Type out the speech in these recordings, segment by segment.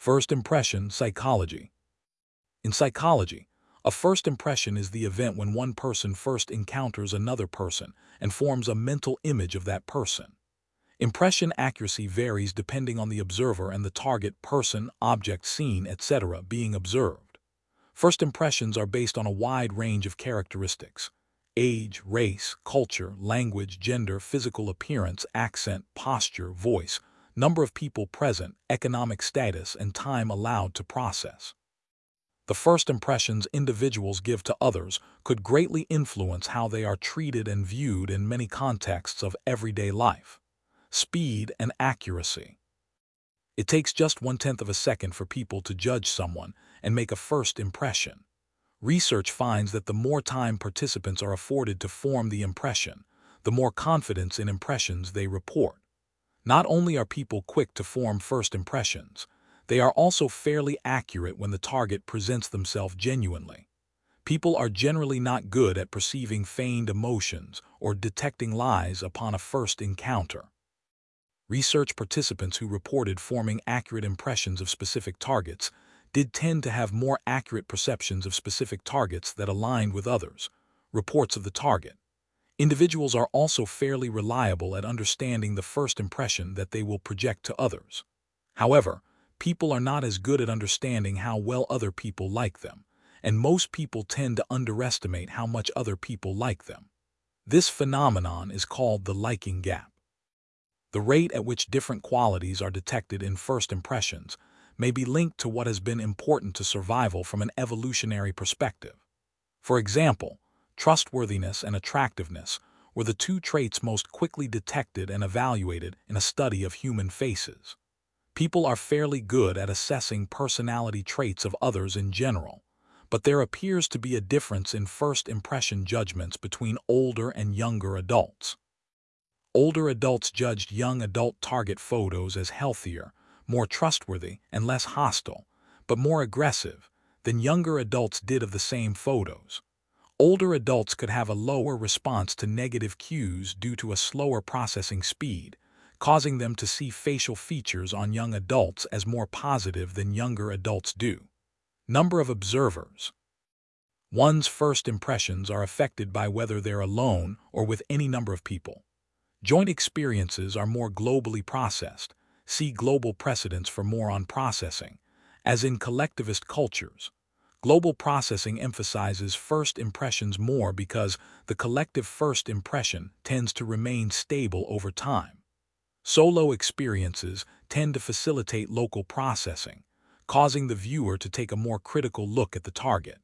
First impression psychology. In psychology, a first impression is the event when one person first encounters another person and forms a mental image of that person. Impression accuracy varies depending on the observer and the target person, object, scene, etc. being observed. First impressions are based on a wide range of characteristics: age, race, culture, language, gender, physical appearance, accent, posture, voice, number of people present, economic status, and time allowed to process. The first impressions individuals give to others could greatly influence how they are treated and viewed in many contexts of everyday life. Speed and accuracy. It takes just 1/10 of a second for people to judge someone and make a first impression. Research finds that the more time participants are afforded to form the impression, the more confidence in impressions they report. Not only are people quick to form first impressions, they are also fairly accurate when the target presents themselves genuinely. People are generally not good at perceiving feigned emotions or detecting lies upon a first encounter. Research participants who reported forming accurate impressions of specific targets did tend to have more accurate perceptions of specific targets that aligned with others' reports of the target. Individuals are also fairly reliable at understanding the first impression that they will project to others. However, people are not as good at understanding how well other people like them, and most people tend to underestimate how much other people like them. This phenomenon is called the liking gap. The rate at which different qualities are detected in first impressions may be linked to what has been important to survival from an evolutionary perspective. For example, trustworthiness and attractiveness were the two traits most quickly detected and evaluated in a study of human faces. People are fairly good at assessing personality traits of others in general, but there appears to be a difference in first impression judgments between older and younger adults. Older adults judged young adult target photos as healthier, more trustworthy, and less hostile, but more aggressive, than younger adults did of the same photos. Older adults could have a lower response to negative cues due to a slower processing speed, causing them to see facial features on young adults as more positive than younger adults do. Number of observers. One's first impressions are affected by whether they're alone or with any number of people. Joint experiences are more globally processed. See global precedents for more on processing. As in collectivist cultures, global processing emphasizes first impressions more because the collective first impression tends to remain stable over time. Solo experiences tend to facilitate local processing, causing the viewer to take a more critical look at the target.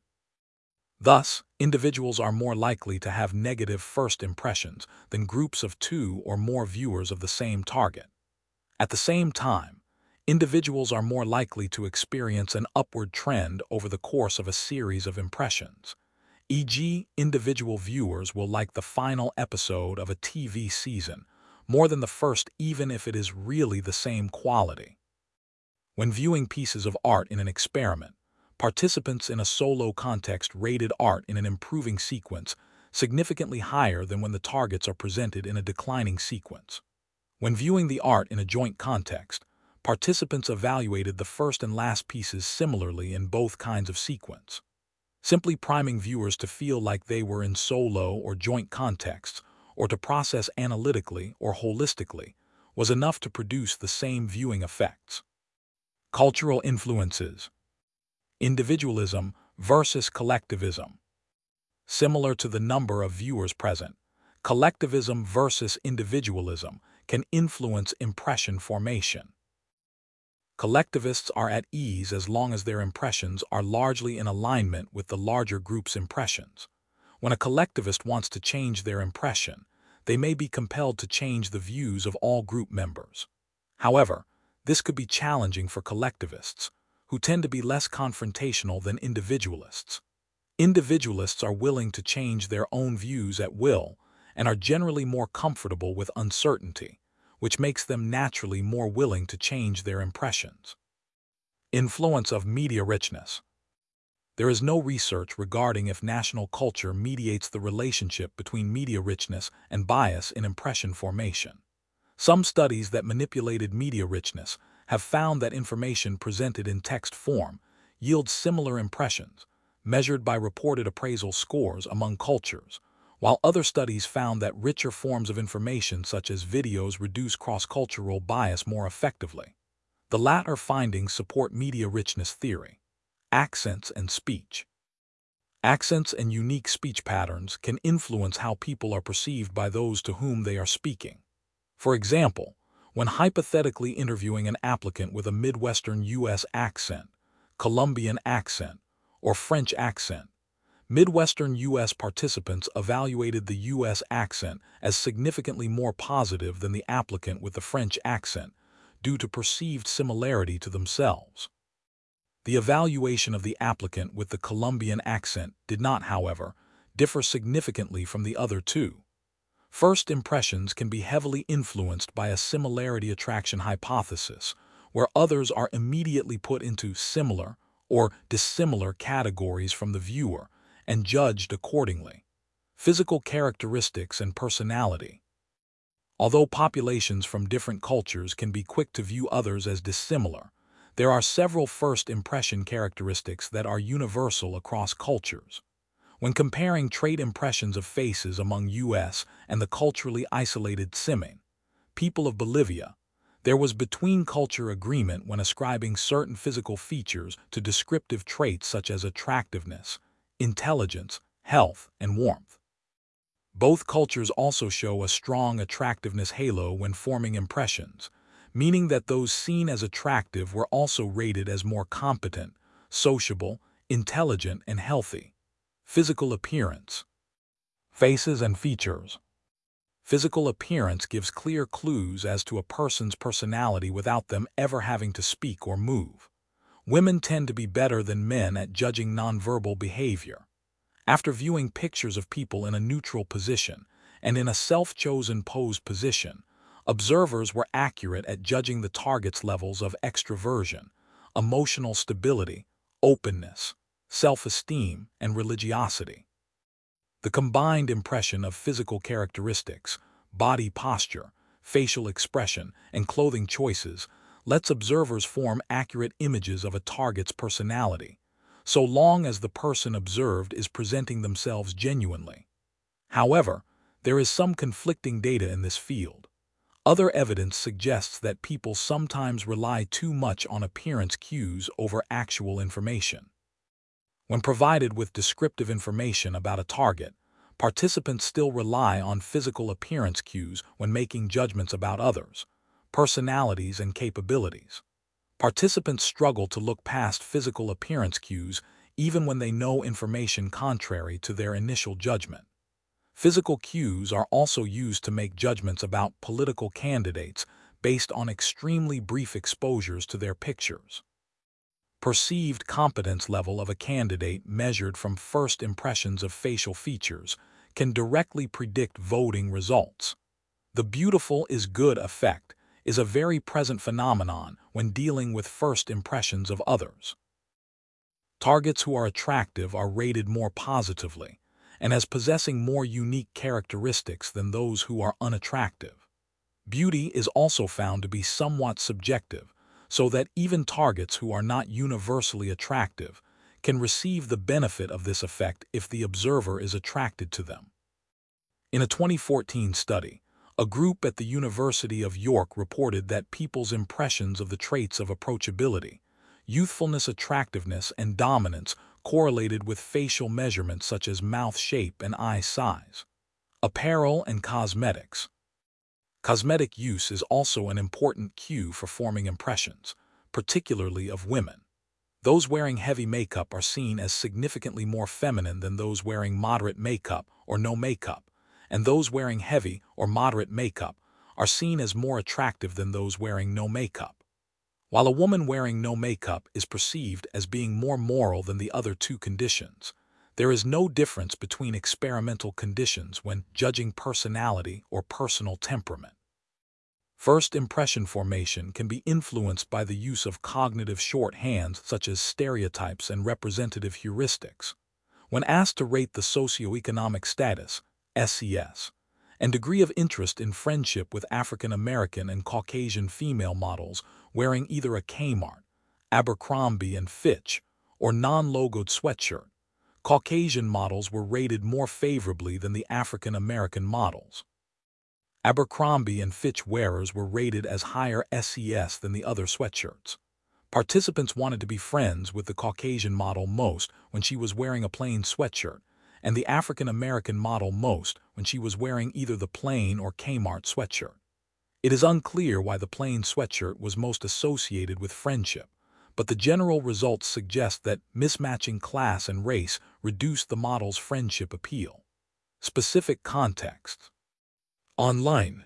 Thus, individuals are more likely to have negative first impressions than groups of 2 or more viewers of the same target. At the same time, individuals are more likely to experience an upward trend over the course of a series of impressions. E.g., individual viewers will like the final episode of a TV season more than the first, even if it is really the same quality. When viewing pieces of art in an experiment, participants in a solo context rated art in an improving sequence significantly higher than when the targets are presented in a declining sequence. When viewing the art in a joint context, participants evaluated the first and last pieces similarly in both kinds of sequence. Simply priming viewers to feel like they were in solo or joint contexts, or to process analytically or holistically, was enough to produce the same viewing effects. Cultural influences. Individualism versus collectivism. Similar to the number of viewers present, collectivism versus individualism can influence impression formation. Collectivists are at ease as long as their impressions are largely in alignment with the larger group's impressions. When a collectivist wants to change their impression, they may be compelled to change the views of all group members. However, this could be challenging for collectivists, who tend to be less confrontational than individualists. Individualists are willing to change their own views at will and are generally more comfortable with uncertainty, which makes them naturally more willing to change their impressions. Influence of media richness. There is no research regarding if national culture mediates the relationship between media richness and bias in impression formation. Some studies that manipulated media richness have found that information presented in text form yields similar impressions, measured by reported appraisal scores among cultures, while other studies found that richer forms of information such as videos reduce cross-cultural bias more effectively. The latter findings support media richness theory. Accents and speech. Accents and unique speech patterns can influence how people are perceived by those to whom they are speaking. For example, when hypothetically interviewing an applicant with a Midwestern U.S. accent, Colombian accent, or French accent, Midwestern U.S. participants evaluated the U.S. accent as significantly more positive than the applicant with the French accent due to perceived similarity to themselves. The evaluation of the applicant with the Colombian accent did not, however, differ significantly from the other two. First impressions can be heavily influenced by a similarity attraction hypothesis, where others are immediately put into similar or dissimilar categories from the viewer and judged accordingly. Physical characteristics and personality. Although populations from different cultures can be quick to view others as dissimilar, there are several first impression characteristics that are universal across cultures. When comparing trait impressions of faces among U.S. and the culturally isolated Tsimin people of Bolivia, there was between-culture agreement when ascribing certain physical features to descriptive traits such as attractiveness, intelligence, health, and warmth. Both cultures also show a strong attractiveness halo when forming impressions, meaning that those seen as attractive were also rated as more competent, sociable, intelligent, and healthy. Physical appearance. Faces and features. Physical appearance gives clear clues as to a person's personality without them ever having to speak or move. Women tend to be better than men at judging nonverbal behavior. After viewing pictures of people in a neutral position and in a self-chosen posed position, observers were accurate at judging the target's levels of extroversion, emotional stability, openness, self-esteem, and religiosity. The combined impression of physical characteristics, body posture, facial expression, and clothing choices lets observers form accurate images of a target's personality, so long as the person observed is presenting themselves genuinely. However, there is some conflicting data in this field. Other evidence suggests that people sometimes rely too much on appearance cues over actual information. When provided with descriptive information about a target, participants still rely on physical appearance cues when making judgments about others, personalities, and capabilities. Participants struggle to look past physical appearance cues even when they know information contrary to their initial judgment. Physical cues are also used to make judgments about political candidates based on extremely brief exposures to their pictures. Perceived competence level of a candidate measured from first impressions of facial features can directly predict voting results. The beautiful is good effect is a very present phenomenon when dealing with first impressions of others. Targets who are attractive are rated more positively and as possessing more unique characteristics than those who are unattractive. Beauty is also found to be somewhat subjective, so that even targets who are not universally attractive can receive the benefit of this effect if the observer is attracted to them. In a 2014 study, a group at the University of York reported that people's impressions of the traits of approachability, youthfulness, attractiveness, and dominance correlated with facial measurements such as mouth shape and eye size. Apparel and cosmetics. Cosmetic use is also an important cue for forming impressions, particularly of women. Those wearing heavy makeup are seen as significantly more feminine than those wearing moderate makeup or no makeup, and those wearing heavy or moderate makeup are seen as more attractive than those wearing no makeup. While a woman wearing no makeup is perceived as being more moral than the other two conditions, there is no difference between experimental conditions when judging personality or personal temperament. First impression formation can be influenced by the use of cognitive shorthands such as stereotypes and representative heuristics. When asked to rate the socioeconomic status, SES, and degree of interest in friendship with African American and Caucasian female models wearing either a Kmart, Abercrombie and Fitch, or non-logoed sweatshirt. Caucasian models were rated more favorably than the African American models. Abercrombie and Fitch wearers were rated as higher SES than the other sweatshirts. Participants wanted to be friends with the Caucasian model most when she was wearing a plain sweatshirt, and the African American model most when she was wearing either the plain or Kmart sweatshirt. It is unclear why the plain sweatshirt was most associated with friendship, but the general results suggest that mismatching class and race reduced the model's friendship appeal. Specific contexts. Online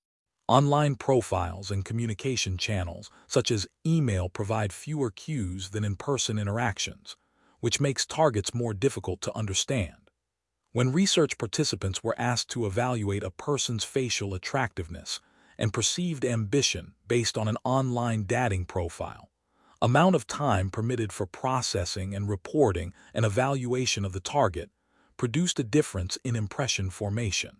profiles and communication channels, such as email, provide fewer cues than in-person interactions, which makes targets more difficult to understand. When research participants were asked to evaluate a person's facial attractiveness and perceived ambition based on an online dating profile, amount of time permitted for processing and reporting an evaluation of the target produced a difference in impression formation.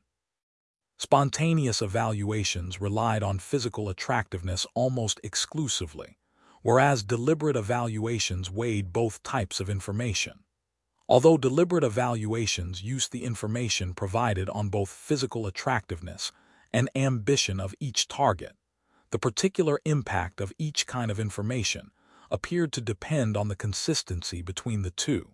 Spontaneous evaluations relied on physical attractiveness almost exclusively, whereas deliberate evaluations weighed both types of information. Although deliberate evaluations used the information provided on both physical attractiveness and ambition of each target, the particular impact of each kind of information appeared to depend on the consistency between the two.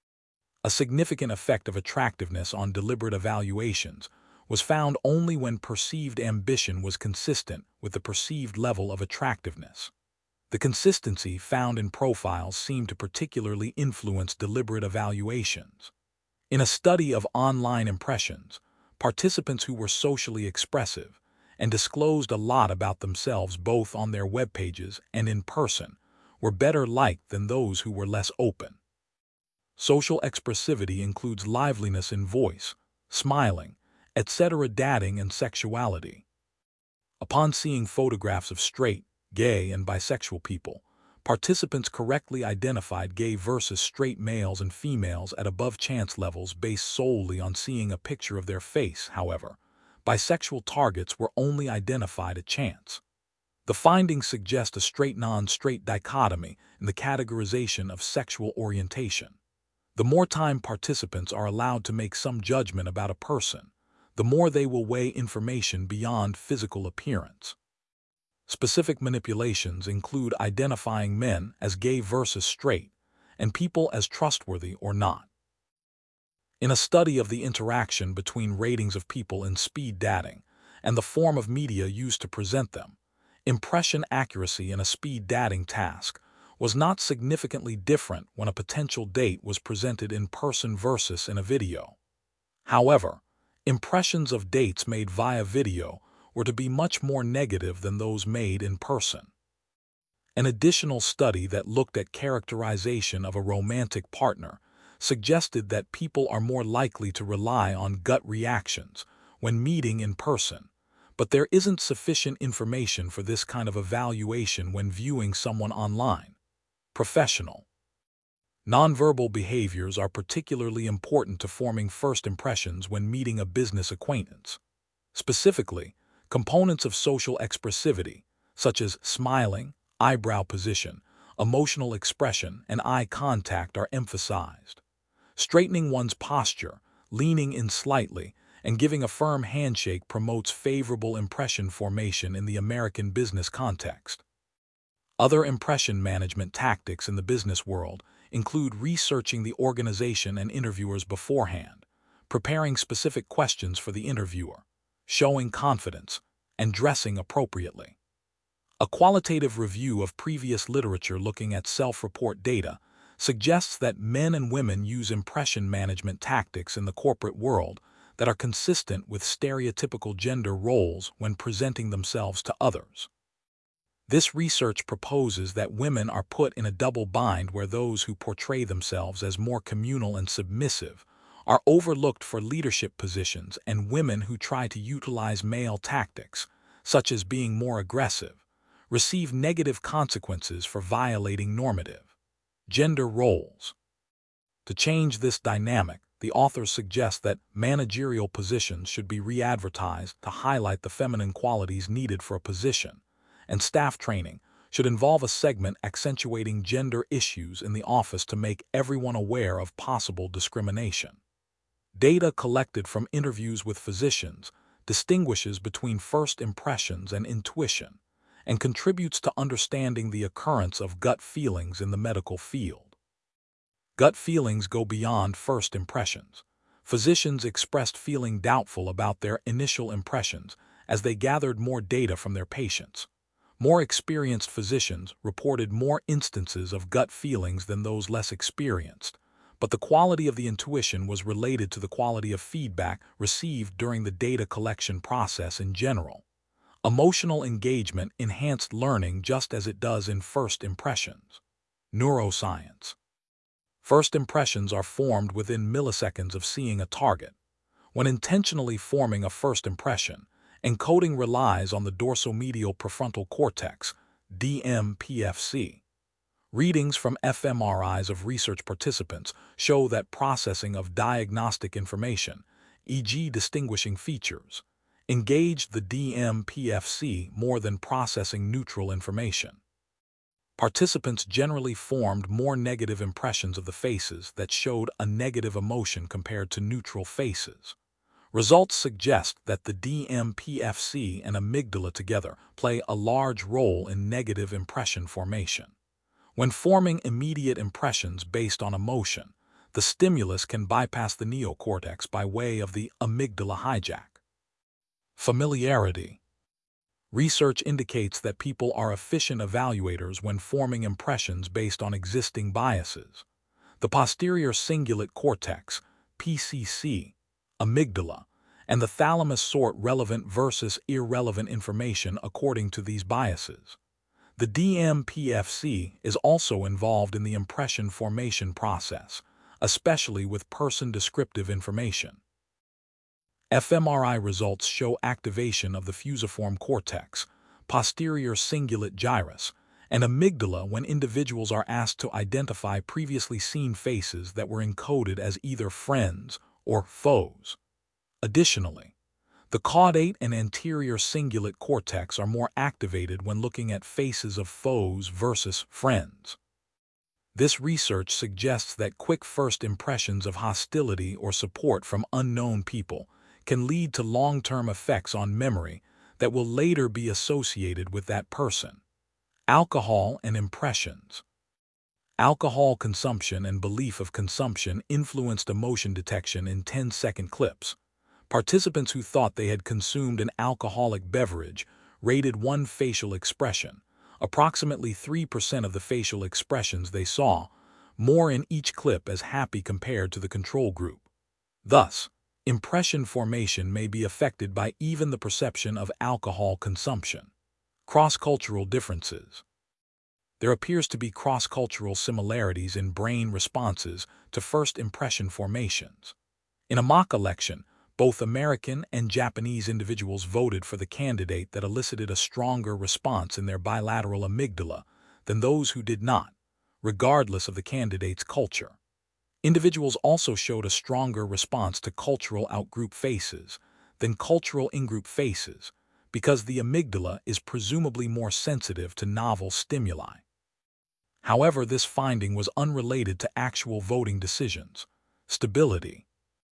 A significant effect of attractiveness on deliberate evaluations was found only when perceived ambition was consistent with the perceived level of attractiveness. The consistency found in profiles seemed to particularly influence deliberate evaluations. In a study of online impressions, participants who were socially expressive and disclosed a lot about themselves both on their web pages and in person were better liked than those who were less open. Social expressivity includes liveliness in voice, smiling, etc. dating and sexuality. Upon seeing photographs of straight, gay, and bisexual people, participants correctly identified gay versus straight males and females at above chance levels based solely on seeing a picture of their face. However, bisexual targets were only identified at chance. The findings suggest a straight-non-straight dichotomy in the categorization of sexual orientation. The more time participants are allowed to make some judgment about a person, the more they will weigh information beyond physical appearance. Specific manipulations include identifying men as gay versus straight and people as trustworthy or not. In a study of the interaction between ratings of people in speed dating and the form of media used to present them, impression accuracy in a speed dating task was not significantly different when a potential date was presented in person versus in a video. However, impressions of dates made via video were to be much more negative than those made in person. An additional study that looked at characterization of a romantic partner suggested that people are more likely to rely on gut reactions when meeting in person, but there isn't sufficient information for this kind of evaluation when viewing someone online. Professional. Nonverbal behaviors are particularly important to forming first impressions when meeting a business acquaintance. Specifically, components of social expressivity, such as smiling, eyebrow position, emotional expression, and eye contact are emphasized. Straightening one's posture, leaning in slightly, and giving a firm handshake promotes favorable impression formation in the American business context. Other impression management tactics in the business world include researching the organization and interviewers beforehand, preparing specific questions for the interviewer, showing confidence, and dressing appropriately. A qualitative review of previous literature looking at self-report data suggests that men and women use impression management tactics in the corporate world that are consistent with stereotypical gender roles when presenting themselves to others. This research proposes that women are put in a double bind where those who portray themselves as more communal and submissive are overlooked for leadership positions, and women who try to utilize male tactics, such as being more aggressive, receive negative consequences for violating normative gender roles. To change this dynamic, The authors suggest that managerial positions should be re-advertised to highlight the feminine qualities needed for a position, and staff training should involve a segment accentuating gender issues in the office to make everyone aware of possible discrimination. Data collected from interviews with physicians distinguishes between first impressions and intuition, and contributes to understanding the occurrence of gut feelings in the medical field. Gut feelings go beyond first impressions. Physicians expressed feeling doubtful about their initial impressions as they gathered more data from their patients. More experienced physicians reported more instances of gut feelings than those less experienced, but the quality of the intuition was related to the quality of feedback received during the data collection process in general. Emotional engagement enhanced learning just as it does in first impressions. Neuroscience. First impressions are formed within milliseconds of seeing a target. When intentionally forming a first impression, encoding relies on the dorsomedial prefrontal cortex, DMPFC. Readings from fMRIs of research participants show that processing of diagnostic information, e.g. distinguishing features, engaged the DMPFC more than processing neutral information. Participants generally formed more negative impressions of the faces that showed a negative emotion compared to neutral faces. Results suggest that the DMPFC and amygdala together play a large role in negative impression formation. When forming immediate impressions based on emotion, the stimulus can bypass the neocortex by way of the amygdala hijack. Familiarity. Research indicates that people are efficient evaluators when forming impressions based on existing biases. The posterior cingulate cortex, PCC, amygdala, and the thalamus sort relevant versus irrelevant information according to these biases. The DMPFC is also involved in the impression formation process, especially with person-descriptive information. fMRI results show activation of the fusiform cortex, posterior cingulate gyrus, and amygdala when individuals are asked to identify previously seen faces that were encoded as either friends or foes. Additionally, the caudate and anterior cingulate cortex are more activated when looking at faces of foes versus friends. This research suggests that quick first impressions of hostility or support from unknown people can lead to long-term effects on memory that will later be associated with that person. Alcohol and impressions. Alcohol consumption and belief of consumption influenced emotion detection in 10-second clips. Participants who thought they had consumed an alcoholic beverage rated one facial expression, approximately 3% of the facial expressions they saw, more in each clip as happy compared to the control group. Thus, impression formation may be affected by even the perception of alcohol consumption. Cross-cultural differences. There appears to be cross-cultural similarities in brain responses to first impression formations. In a mock election, both American and Japanese individuals voted for the candidate that elicited a stronger response in their bilateral amygdala than those who did not, regardless of the candidate's culture. Individuals also showed a stronger response to cultural outgroup faces than cultural in-group faces because the amygdala is presumably more sensitive to novel stimuli. However, this finding was unrelated to actual voting decisions. Stability.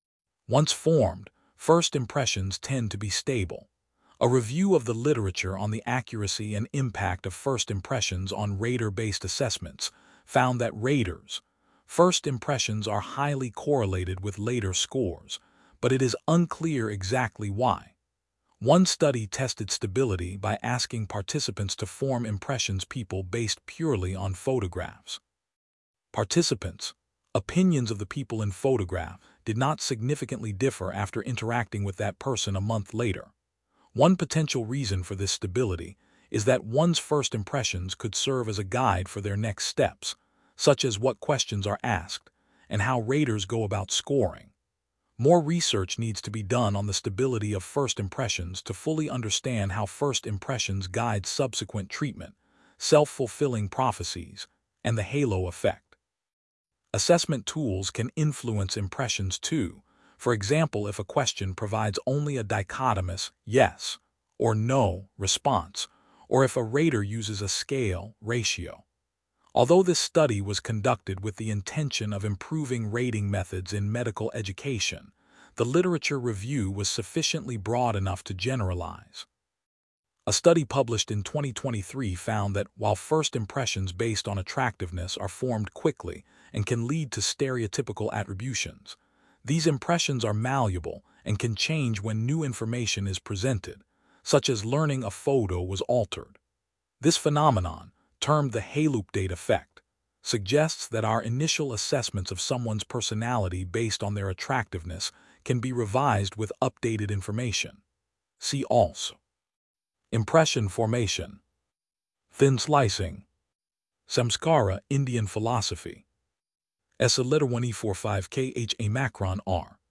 Once formed, first impressions tend to be stable. A review of the literature on the accuracy and impact of first impressions on rater-based assessments found that raters' first impressions are highly correlated with later scores, but it is unclear exactly why. One study tested stability by asking participants to form impressions people based purely on photographs. Participants' opinions of the people in photograph did not significantly differ after interacting with that person a month later. One potential reason for this stability is that one's first impressions could serve as a guide for their next steps, such as what questions are asked and how raters go about scoring. More research needs to be done on the stability of first impressions to fully understand how first impressions guide subsequent treatment, self-fulfilling prophecies, and the halo effect. Assessment tools can influence impressions too. For example, if a question provides only a dichotomous yes or no response, or if a rater uses a scale ratio. Although this study was conducted with the intention of improving rating methods in medical education, the literature review was sufficiently broad enough to generalize. A study published in 2023 found that while first impressions based on attractiveness are formed quickly and can lead to stereotypical attributions, these impressions are malleable and can change when new information is presented, such as learning a photo was altered. This phenomenon, termed the Halupdate effect, suggests that our initial assessments of someone's personality based on their attractiveness can be revised with updated information. See also impression formation, thin slicing, samskara, Indian philosophy, Esa letter 1E45 KHA macron R.